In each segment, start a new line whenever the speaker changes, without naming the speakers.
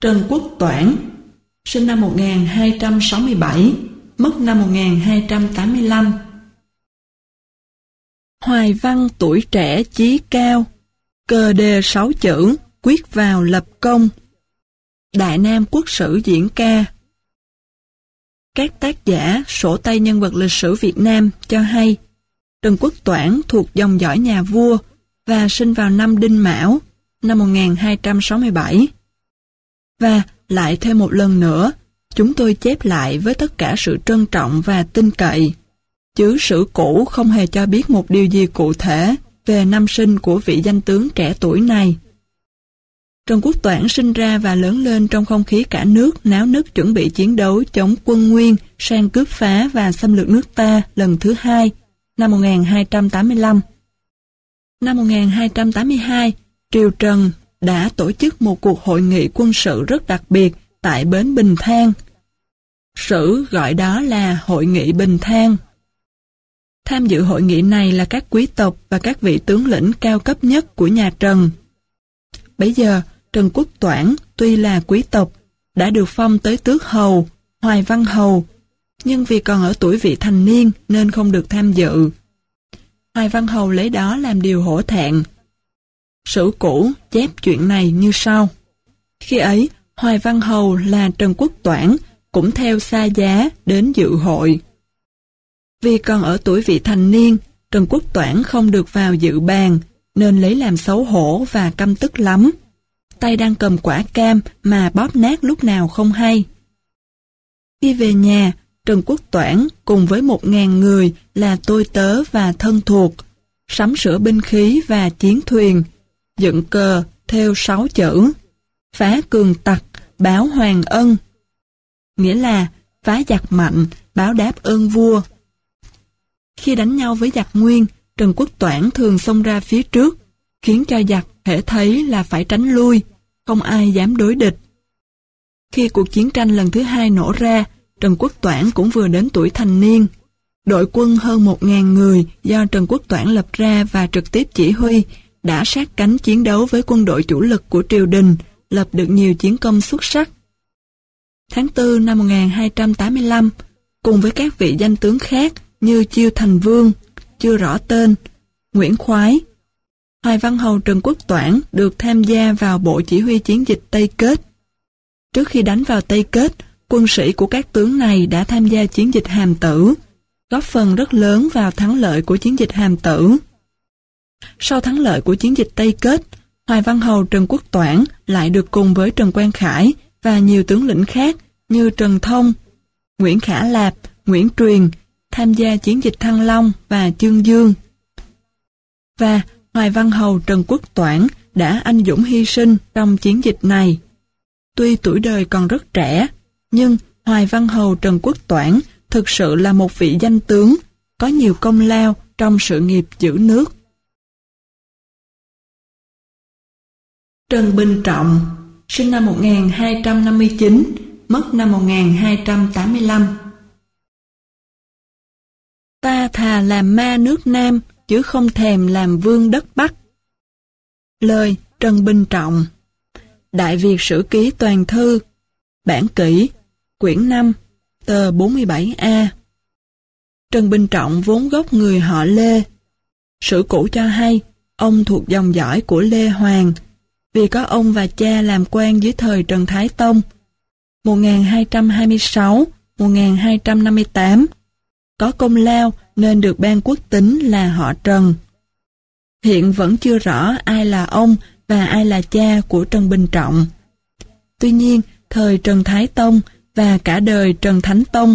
Trần Quốc Toản, sinh năm 1267, mất năm 1285. Hoài văn tuổi trẻ chí cao, cờ đề 6 chữ, quyết vào lập công. Đại Nam Quốc sử diễn ca. Các tác giả sổ tay nhân vật lịch sử Việt Nam cho hay Trần Quốc Toản thuộc dòng dõi nhà vua và sinh vào năm Đinh Mão, năm 1267. Và lại thêm một lần nữa, chúng tôi chép lại với tất cả sự trân trọng và tin cậy, chứ sử cũ không hề cho biết một điều gì cụ thể về năm sinh của vị danh tướng trẻ tuổi này. Trần Quốc Toản sinh ra và lớn lên trong không khí cả nước náo nức chuẩn bị chiến đấu chống quân Nguyên sang cướp phá và xâm lược nước ta lần thứ hai, năm 1285. Năm 1282, triều Trần đã tổ chức một cuộc hội nghị quân sự rất đặc biệt tại bến Bình Thang. Sử gọi đó là Hội nghị Bình Thang. Tham dự hội nghị này là các quý tộc và các vị tướng lĩnh cao cấp nhất của nhà Trần. Bấy giờ, Trần Quốc Toản tuy là quý tộc, đã được phong tới tước hầu, Hoài Văn hầu, nhưng vì còn ở tuổi vị thành niên nên không được tham dự. Hoài Văn hầu lấy đó làm điều hổ thẹn. Sử cũ chép chuyện này như sau. Khi ấy, Hoài Văn hầu là Trần Quốc Toản cũng theo xa giá đến dự hội. Vì còn ở tuổi vị thành niên, Trần Quốc Toản không được vào dự bàn, nên lấy làm xấu hổ và căm tức lắm. Tay đang cầm quả cam mà bóp nát lúc nào không hay. Khi về nhà, Trần Quốc Toản cùng với 1000 người là tôi tớ và thân thuộc, sắm sửa binh khí và chiến thuyền, dựng cờ thêu 6 chữ, phá cường tặc, báo hoàng ân, nghĩa là phá giặc mạnh, báo đáp ơn vua. Khi đánh nhau với giặc Nguyên, Trần Quốc Toản thường xông ra phía trước, khiến cho giặc hễ thấy là phải tránh lui, không ai dám đối địch. Khi cuộc chiến tranh lần thứ hai nổ ra, Trần Quốc Toản cũng vừa đến tuổi thành niên. Đội quân hơn 1000 người do Trần Quốc Toản lập ra và trực tiếp chỉ huy đã sát cánh chiến đấu với quân đội chủ lực của triều đình, lập được nhiều chiến công xuất sắc. Tháng 4 năm 1285, cùng với các vị danh tướng khác như Chiêu Thành Vương, chưa rõ tên, Nguyễn Khoái, Hoài Văn hầu Trần Quốc Toản được tham gia vào bộ chỉ huy chiến dịch Tây Kết. Trước khi đánh vào Tây Kết, quân sĩ của các tướng này đã tham gia chiến dịch Hàm Tử, góp phần rất lớn vào thắng lợi của chiến dịch Hàm Tử. Sau thắng lợi của chiến dịch Tây Kết, Hoài Văn hầu Trần Quốc Toản lại được cùng với Trần Quang Khải và nhiều tướng lĩnh khác như Trần Thông, Nguyễn Khả Lạp, Nguyễn Truyền tham gia chiến dịch Thăng Long và Chương Dương. Và Hoài Văn hầu Trần Quốc Toản đã anh dũng hy sinh trong chiến dịch này. Tuy tuổi đời còn rất trẻ, nhưng Hoài Văn hầu Trần Quốc Toản thực sự là một vị danh tướng, có nhiều công lao trong sự nghiệp giữ nước. Trần Bình Trọng, sinh năm 1259, mất năm 1285. Ta thà làm ma nước Nam, chứ không thèm làm vương đất Bắc. Lời Trần Bình Trọng. Đại Việt Sử Ký Toàn Thư, Bản Kỷ, quyển 5, tờ 47A. Trần Bình Trọng vốn gốc người họ Lê. Sử cũ cho hay, ông thuộc dòng dõi của Lê Hoàng, vì có ông và cha làm quan dưới thời Trần Thái Tông, 1226-1258. Có công lao nên được ban quốc tính là họ Trần. Hiện vẫn chưa rõ ai là ông và ai là cha của Trần Bình Trọng. Tuy nhiên, thời Trần Thái Tông và cả đời Trần Thánh Tông,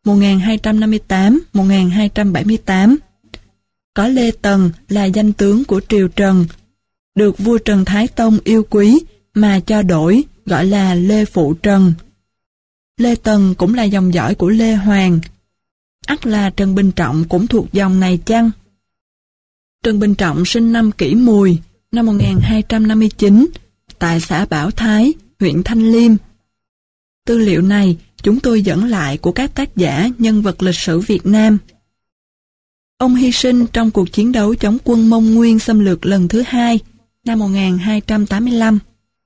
1258-1278, có Lê Tần là danh tướng của triều Trần, được vua Trần Thái Tông yêu quý mà cho đổi gọi là Lê Phụ Trần. Lê Tần cũng là dòng dõi của Lê Hoàng. Ắt là Trần Bình Trọng cũng thuộc dòng này chăng? Trần Bình Trọng sinh năm Kỷ Mùi, năm 1259, tại xã Bảo Thái, huyện Thanh Liêm. Tư liệu này chúng tôi dẫn lại của các tác giả nhân vật lịch sử Việt Nam. Ông hy sinh trong cuộc chiến đấu chống quân Mông Nguyên xâm lược lần thứ hai, năm 1285.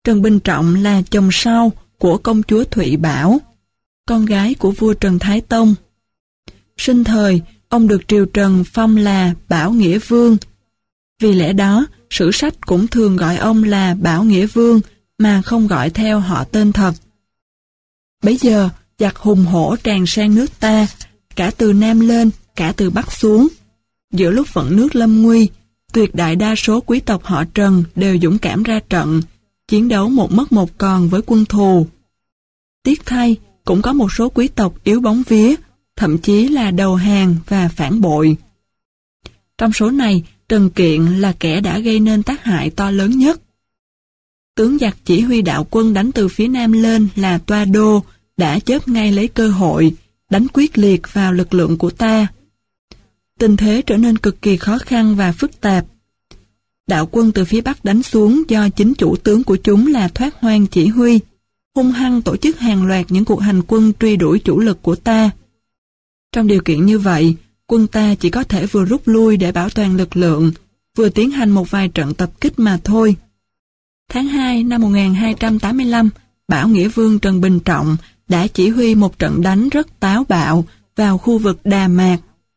Trần Bình Trọng là chồng sau của công chúa Thụy Bảo, con gái của vua Trần Thái Tông. Sinh thời, ông được triều Trần phong là Bảo Nghĩa Vương. Vì lẽ đó, sử sách cũng thường gọi ông là Bảo Nghĩa Vương mà không gọi theo họ tên thật. Bấy giờ, giặc hùng hổ tràn sang nước ta, cả từ Nam lên, cả từ Bắc xuống. Giữa lúc vận nước lâm nguy, tuyệt đại đa số quý tộc họ Trần đều dũng cảm ra trận, chiến đấu một mất một còn với quân thù. Tiếc thay, cũng có một số quý tộc yếu bóng vía, thậm chí là đầu hàng và phản bội. Trong số này, Trần Kiện là kẻ đã gây nên tác hại to lớn nhất. Tướng giặc chỉ huy đạo quân đánh từ phía Nam lên là Toa Đô đã chớp ngay lấy cơ hội, đánh quyết liệt vào lực lượng của ta. Tình thế trở nên cực kỳ khó khăn và phức tạp. Đạo quân từ phía Bắc đánh xuống do chính chủ tướng của chúng là Thoát Hoang chỉ huy, hung hăng tổ chức hàng loạt những cuộc hành quân truy đuổi chủ lực của ta. Trong điều kiện như vậy, quân ta chỉ có thể vừa rút lui để bảo toàn lực lượng, vừa tiến hành một vài trận tập kích mà thôi. Tháng 2 năm 1285, Bảo Nghĩa Vương Trần Bình Trọng đã chỉ huy một trận đánh rất táo bạo vào khu vực Đà Mạc.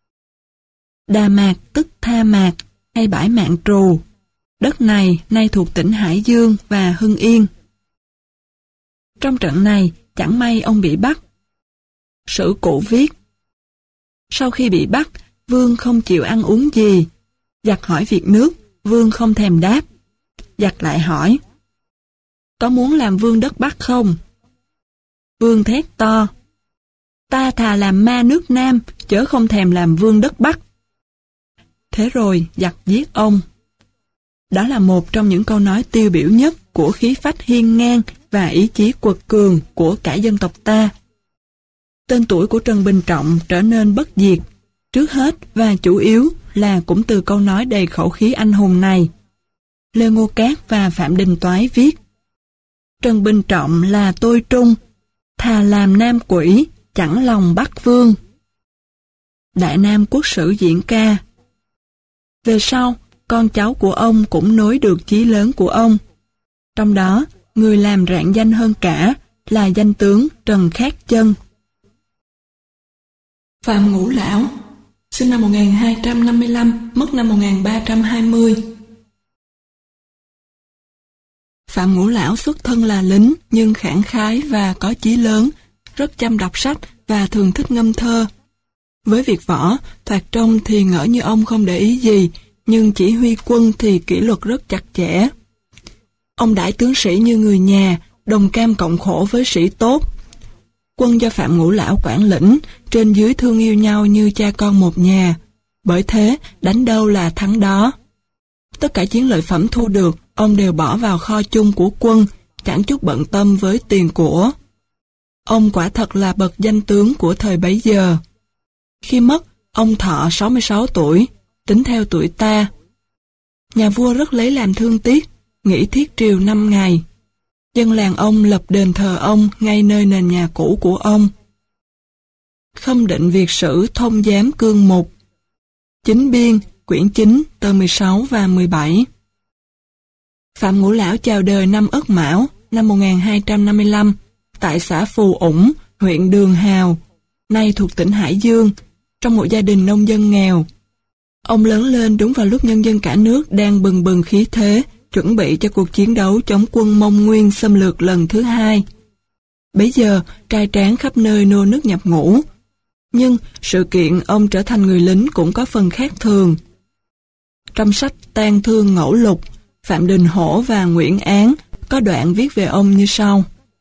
Đà Mạc tức Tha Mạc hay bãi Mạn Trù. Đất này nay thuộc tỉnh Hải Dương và Hưng Yên. Trong trận này, chẳng may ông bị bắt. Sử Cụ viết: sau khi bị bắt, Vương không chịu ăn uống gì. Giặc hỏi việc nước, Vương không thèm đáp. Giặc lại hỏi: có muốn làm vương đất Bắc không? Vương thét to: ta thà làm ma nước Nam, chớ không thèm làm vương đất Bắc. Thế rồi giặc giết ông. Đó là một trong những câu nói tiêu biểu nhất của khí phách hiên ngang và ý chí quật cường của cả dân tộc ta. Tên tuổi của Trần Bình Trọng trở nên bất diệt, trước hết và chủ yếu là cũng từ câu nói đầy khẩu khí anh hùng này. Lê Ngô Cát và Phạm Đình Toái viết: Trần Bình Trọng là tôi trung, thà làm nam quỷ, chẳng lòng Bắc Vương. Đại Nam Quốc Sử diễn ca. Về sau, con cháu của ông cũng nối được chí lớn của ông. Trong đó, người làm rạng danh hơn cả là danh tướng Trần Khát Chân. Phạm Ngũ Lão, sinh năm 1255, mất năm 1320. Phạm Ngũ Lão xuất thân là lính nhưng khẳng khái và có chí lớn, rất chăm đọc sách và thường thích ngâm thơ. Với việc võ, thoạt trông thì ngỡ như ông không để ý gì, nhưng chỉ huy quân thì kỷ luật rất chặt chẽ. Ông đãi tướng sĩ như người nhà, đồng cam cộng khổ với sĩ tốt. Quân do Phạm Ngũ Lão quản lĩnh, trên dưới thương yêu nhau như cha con một nhà. Bởi thế, đánh đâu là thắng đó. Tất cả chiến lợi phẩm thu được, ông đều bỏ vào kho chung của quân, chẳng chút bận tâm với tiền của. Ông quả thật là bậc danh tướng của thời bấy giờ. Khi mất, ông thọ 66 tuổi, tính theo tuổi ta. Nhà vua rất lấy làm thương tiếc, nghỉ thiết triều 5 ngày. Dân làng ông lập đền thờ ông ngay nơi nền nhà cũ của ông. Khâm định Việt Sử Thông Giám Cương Mục. Chính Biên, quyển 9, tờ 16 và 17. Phạm Ngũ Lão chào đời năm Ất Mão, năm 1255, tại xã Phù Ủng, huyện Đường Hào, nay thuộc tỉnh Hải Dương, trong một gia đình nông dân nghèo. Ông lớn lên đúng vào lúc nhân dân cả nước đang bừng bừng khí thế, chuẩn bị cho cuộc chiến đấu chống quân Mông Nguyên xâm lược lần thứ hai. Bấy giờ, trai tráng khắp nơi nô nức nhập ngũ. Nhưng sự kiện ông trở thành người lính cũng có phần khác thường. Trong sách Tang Thương Ngẫu Lục, Phạm Đình Hổ và Nguyễn Án có đoạn viết về ông như sau.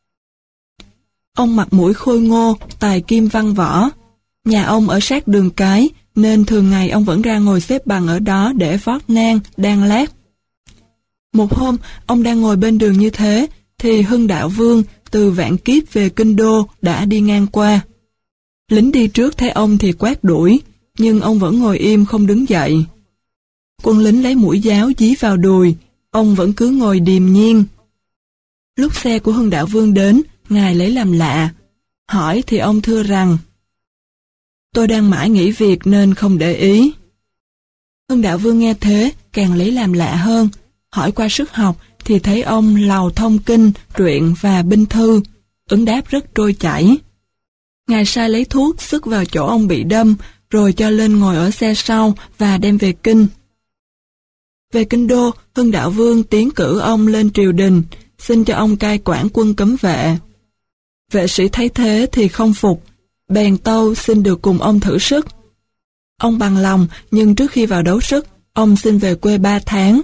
Ông mặt mũi khôi ngô, tài kim văn võ. Nhà ông ở sát đường cái, nên thường ngày ông vẫn ra ngồi xếp bằng ở đó để vót nang, đan lát. Một hôm, ông đang ngồi bên đường như thế, thì Hưng Đạo Vương từ Vạn Kiếp về Kinh Đô đã đi ngang qua. Lính đi trước thấy ông thì quát đuổi, nhưng ông vẫn ngồi im không đứng dậy. Quân lính lấy mũi giáo dí vào đùi, ông vẫn cứ ngồi điềm nhiên. Lúc xe của Hưng Đạo Vương đến, ngài lấy làm lạ. Hỏi thì ông thưa rằng: tôi đang mãi nghỉ việc nên không để ý. Hưng Đạo Vương nghe thế, càng lấy làm lạ hơn. Hỏi qua sức học thì thấy ông lầu thông kinh, truyện và binh thư, ứng đáp rất trôi chảy. Ngài sai lấy thuốc sức vào chỗ ông bị đâm, rồi cho lên ngồi ở xe sau và đem về kinh. Về kinh đô, Hưng Đạo Vương tiến cử ông lên triều đình, xin cho ông cai quản quân cấm vệ. Vệ sĩ thấy thế thì không phục, bèn tâu xin được cùng ông thử sức. Ông bằng lòng, nhưng trước khi vào đấu sức, ông xin về quê 3 tháng.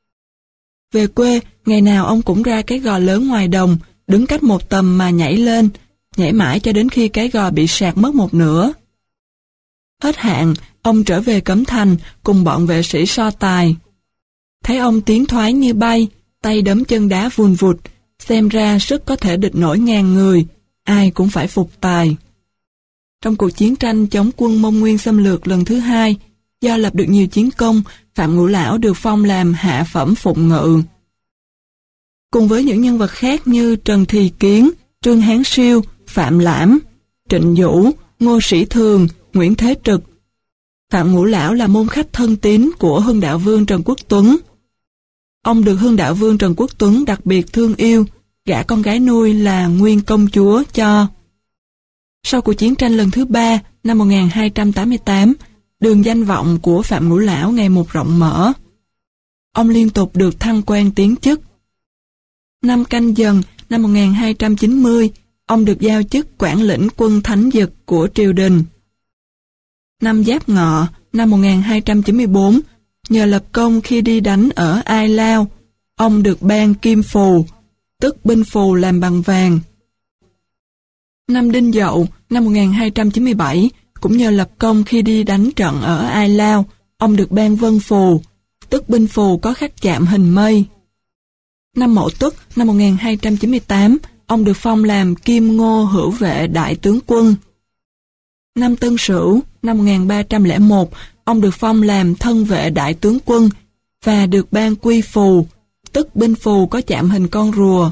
Về quê, ngày nào ông cũng ra cái gò lớn ngoài đồng, đứng cách một tầm mà nhảy lên, nhảy mãi cho đến khi cái gò bị sạt mất một nửa. Hết hạn, ông trở về Cấm Thành cùng bọn vệ sĩ so tài. Thấy ông tiến thoái như bay, tay đấm chân đá vùn vụt, xem ra sức có thể địch nổi ngàn người, ai cũng phải phục tài. Trong cuộc chiến tranh chống quân Mông Nguyên xâm lược lần thứ 2, do lập được nhiều chiến công, Phạm Ngũ Lão được phong làm hạ phẩm phụng ngự. Cùng với những nhân vật khác như Trần Thì Kiến, Trương Hán Siêu, Phạm Lãm, Trịnh Vũ, Ngô Sĩ Thường, Nguyễn Thế Trực, Phạm Ngũ Lão là môn khách thân tín của Hưng Đạo Vương Trần Quốc Tuấn. Ông được Hưng Đạo Vương Trần Quốc Tuấn đặc biệt thương yêu, gả con gái nuôi là Nguyên Công Chúa cho. Sau cuộc chiến tranh lần thứ 3 năm 1288, đường danh vọng của Phạm Ngũ Lão ngày một rộng mở. Ông liên tục được thăng quan tiến chức. Năm Canh Dần năm 1290, ông được giao chức quản lĩnh quân thánh dực của triều đình. Năm Giáp Ngọ năm 1294, nhờ lập công khi đi đánh ở Ai Lao, ông được ban kim phù, tức binh phù làm bằng vàng. Năm Đinh Dậu năm 1297, cũng nhờ lập công khi đi đánh trận ở Ai Lao, ông được ban vân phù, tức binh phù có khắc chạm hình mây. Năm Mậu Tuất năm 1298, ông được phong làm Kim Ngô Hữu Vệ Đại Tướng Quân. Năm Tân Sửu năm 1301, ông được phong làm Thân Vệ Đại Tướng Quân và được ban quy phù, tức binh phù có chạm hình con rùa.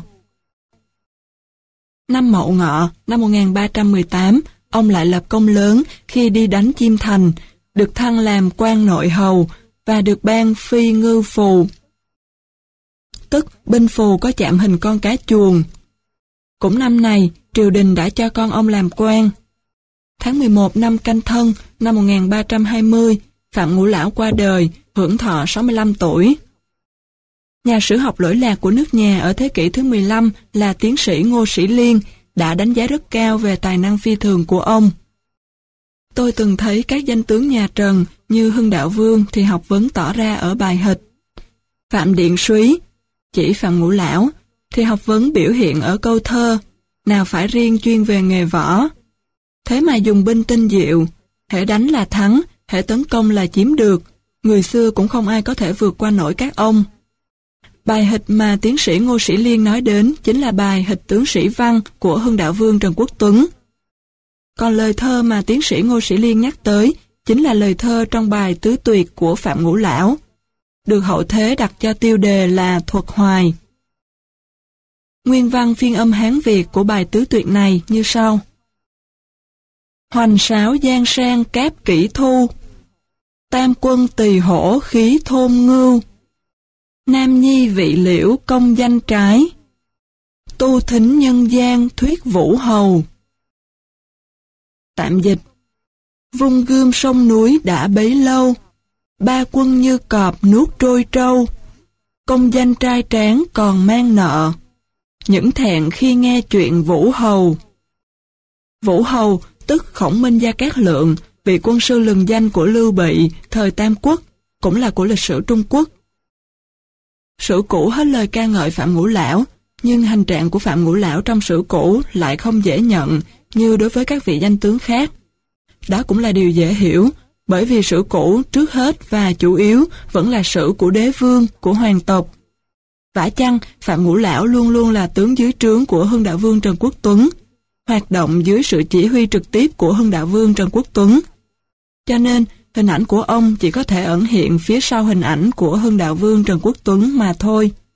Năm Mậu Ngọ năm 1318, ông lại lập công lớn khi đi đánh Chiêm Thành, được thăng làm quan nội hầu và được ban phi ngư phù, tức binh phù có chạm hình con cá chuồn. Cũng năm này, triều đình đã cho con ông làm quan. Tháng 11 năm Canh Thân năm 1320, Phạm Ngũ Lão qua đời, hưởng thọ 65 tuổi. Nhà sử học lỗi lạc của nước nhà ở thế kỷ thứ 15 là tiến sĩ Ngô Sĩ Liên đã đánh giá rất cao về tài năng phi thường của ông. Tôi từng thấy các danh tướng nhà Trần như Hưng Đạo Vương thì học vấn tỏ ra ở bài hịch. Phạm Điện Súy, chỉ Phạm Ngũ Lão, thì học vấn biểu hiện ở câu thơ, nào phải riêng chuyên về nghề võ. Thế mà dùng binh tinh diệu, hễ đánh là thắng, hễ tấn công là chiếm được, người xưa cũng không ai có thể vượt qua nổi các ông. Bài hịch mà tiến sĩ Ngô Sĩ Liên nói đến chính là bài hịch tướng sĩ văn của Hưng Đạo Vương Trần Quốc Tuấn. Còn lời thơ mà tiến sĩ Ngô Sĩ Liên nhắc tới chính là lời thơ trong bài Tứ Tuyệt của Phạm Ngũ Lão, được hậu thế đặt cho tiêu đề là Thuật Hoài. Nguyên văn phiên âm Hán Việt của bài Tứ Tuyệt này như sau. Hoành sáo giang sang cáp kỷ thu, tam quân tỳ hổ khí thôn ngưu, nam nhi vị liễu công danh trái, tu thính nhân gian thuyết vũ hầu. Tạm dịch. Vung gươm sông núi đã bấy lâu, ba quân như cọp nuốt trôi trâu, công danh trai tráng còn mang nợ, những thẹn khi nghe chuyện Vũ Hầu. Vũ Hầu tức Khổng Minh Gia Cát Lượng, vị quân sư lừng danh của Lưu Bị thời Tam Quốc, cũng là của lịch sử Trung Quốc. Sử cũ hết lời ca ngợi Phạm Ngũ Lão, nhưng hành trạng của Phạm Ngũ Lão trong sử cũ lại không dễ nhận như đối với các vị danh tướng khác. Đó cũng là điều dễ hiểu, bởi vì sử cũ trước hết và chủ yếu vẫn là sử của đế vương, của hoàng tộc. Vả chăng, Phạm Ngũ Lão luôn luôn là tướng dưới trướng của Hưng Đạo Vương Trần Quốc Tuấn, hoạt động dưới sự chỉ huy trực tiếp của Hưng Đạo Vương Trần Quốc Tuấn. Cho nên, hình ảnh của ông chỉ có thể ẩn hiện phía sau hình ảnh của Hưng Đạo Vương Trần Quốc Tuấn mà thôi.